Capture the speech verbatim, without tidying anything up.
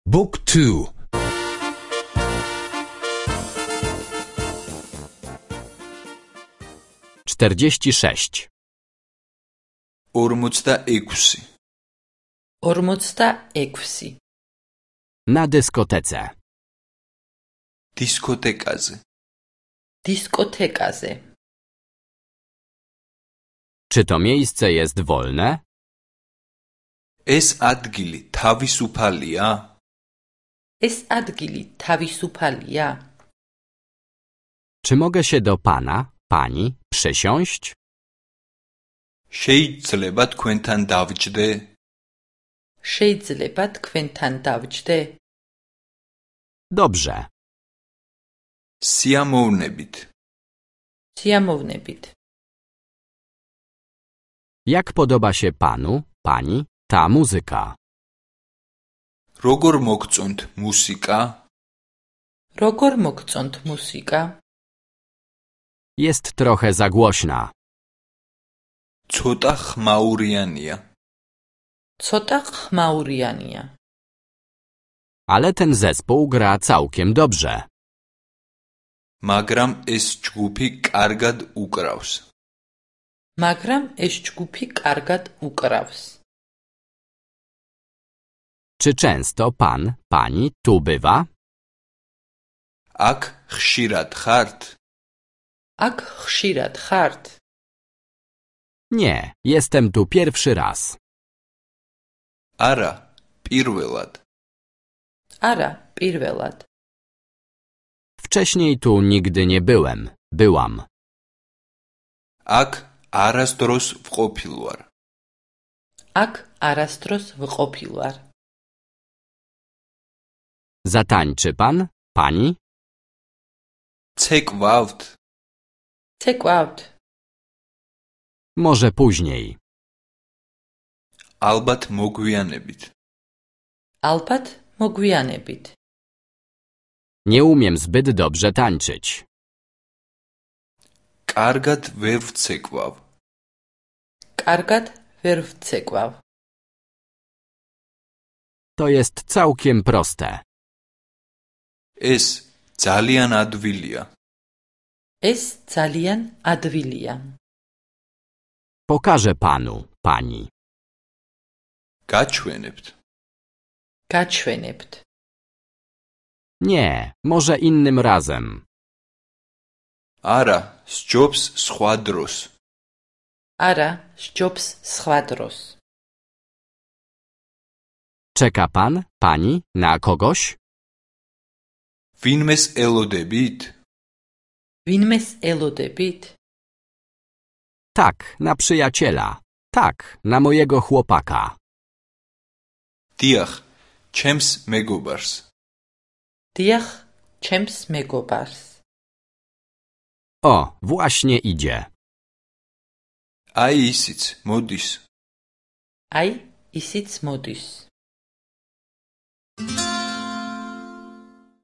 Book two. czterdzieści sześć. ორმოცდა ექვსი. ორმოცდა ექვსი. Na dyskotece. დისკოტეკაზე. დისკოთეკაზე. Czy to miejsce jest wolne? ეს ადგილი თავისუფალია? ეს ადგილი თავისუფალია? Czy mogę się do pana, pani przysiąść? შეიძლება თქვენთან დავჯდე? შეიძლება თქვენთან დავჯდე? Dobrze. სიამოვნებით. სიამოვნებით. Jak podoba się panu, pani, ta muzyka? როგორ მოგწონთ მუსიკა? როგორ მოგწონთ მუსიკა? Jest trochę za głośna. ცოტა ხმაურიანია. ცოტა ხმაურიანია. Ale ten zespół gra całkiem dobrze. მაგრამ ეს ჯგუფი კარგად უკრავს. მაგრამ ეს ჯგუფი კარგად უკრავს. Czy często pan, pani tu bywa? აქ ხშირად ხართ? აქ ხშირად ხართ? Nie, jestem tu pierwszy raz. არა, პირველად. არა, პირველად. Wcześniej tu nigdy nie byłem, byłam. აქ არასდროს ვყოფილ ვარ. აქ არასდროს ვყოფილ ვარ. Zatańczy pan, pani? ცეკვავთ? ცეკვავთ? Może później. ალბათ მოგვიანებით. ალბათ მოგვიანებით. Nie umiem zbyt dobrze tańczyć. კარგად ვერ ვცეკვავ. კარგად ვერ ვცეკვავ. To jest całkiem proste. ეს ძალიან ადვილია. ეს ძალიან ადვილია. Pokażę panu, pani. გაჩვენებთ. გაჩვენებთ. Nie, może innym razem. არა, სჯობს სხვა დროს. არა, სჯობს სხვა დროს. Czeka pan, pani, na kogoś? ვინმეს ელოდებით? ვინმეს ელოდებით? Tak, na przyjaciela. Tak, na mojego chłopaka. დიახ, ჩემს მეგობარს. დიახ, ჩემს მეგობარს. O, właśnie idzie. აი ისიც, მოდის. აი, ისიც მოდის.